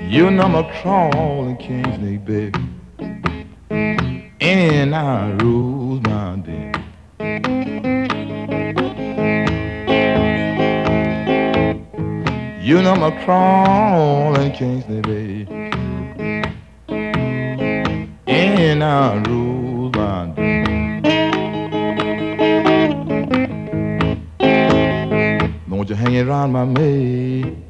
You know I'm crawling Kingsley, baby. And I rules my day. You know I'm crawling Kingsley, baby. And I rules my day. Don't you hang around my maid.